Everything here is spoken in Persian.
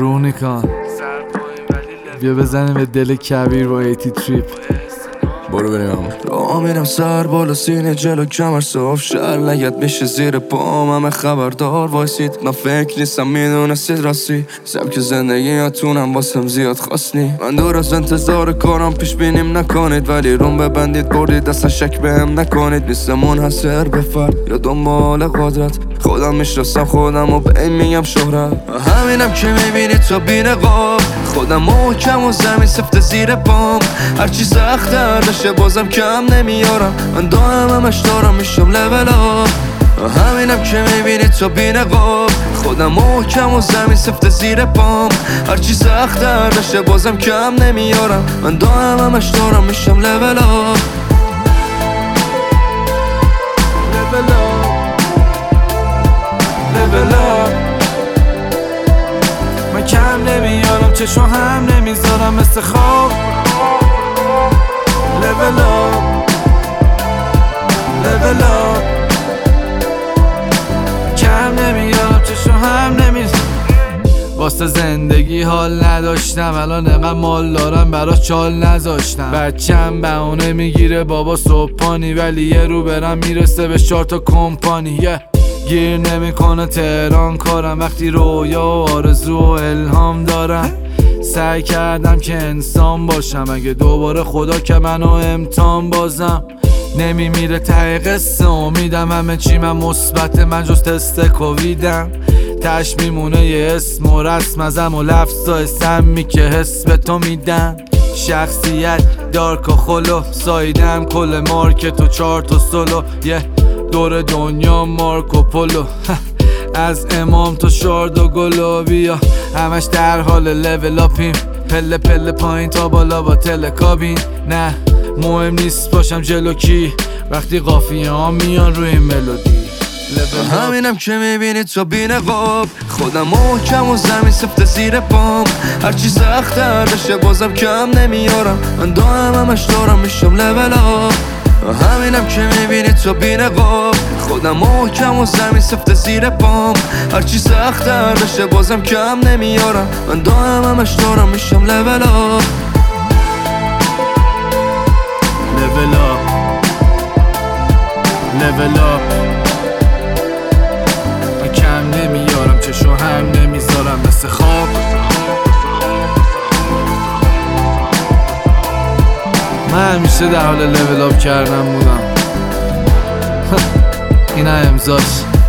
رونیکان بیا بزنیم به دل کبیر با ایتی تریپ. برو بریم راه میرم سر بالا سینه جلو کمر صاف شهر لگت میشه زیر پام همه خبردار وایسید من فکر نیستم میدونستید راستی سبک زندگیاتونم واسم زیاد خواستنی من دور از انتظار کارم پیش بینیم نکنید ولی روم ببندید بردید اصلا شک بهم نکنید نیستم منحصر به فرد یا دنبال قدرت خودم میشناسم خودم و به این میگم شهرت همینم که میبینید تا بی‌نقاب خودم محکم و زمین سفت زیر پام هرچی سخت‌تر بشه بازم کم نمیارم من همش دارم میشم لول آپ همینم که میبینید تا بی‌نقاب خودم محکم و زمین سفت زیر پام هرچی سخت‌تر بشه بازم کم نمیارم من همش دارم میشم لول آپ من کم نمیارم چشم هم نمیذارم مثل خواب level up level up کم نمیارم چشم هم نمیذارم واسه زندگی حال نداشتم الان انقدر مال دارم براش چال نذاشتم بچم بهونه میگیره بابا صبحانی ولی یه رو برم میرسه به 4 تا کمپانی گیر نمیکنه تهران کارم وقتی رویا و آرزو و الهام دارم سعی کردم که انسان باشم اگه دوباره خدا که منو امتحان بازم نمیمیره ته قصه امیدم همه چی من مثبت من جز تست کوویدم تش میمونه یه اسم و رسم ازم و لفظای سمی که حس به تو میدن شخصیت دارک و خلو سایدم کل مارکت و 4 تا سولو دور دنیا مارکو پولو از امام تا شارد و گلابیا همش در حال لول اپیم پله پله پایین تا بالا با تلکابین نه مهم نیست باشم جلو کی وقتی قافیه ها میان روی ملودی همینم که میبینید تا بی‌نقاب خودم محکم و زمین سفت زیر پام هرچی سخت‌تر بشه بازم کم نمیارم من همش دارم میشم لول آپ همینم که میبینید تا بی‌نقاب خودم محکم و زمین سفت زیر پام هرچی سخت‌تر بشه بازم کم نمیارم من همش دارم میشم لول آپ level up level up من کم نمیارم چشم هم نمیذارم مثل خواب من همیشه در حال لول آپ کردن بودم این امضاش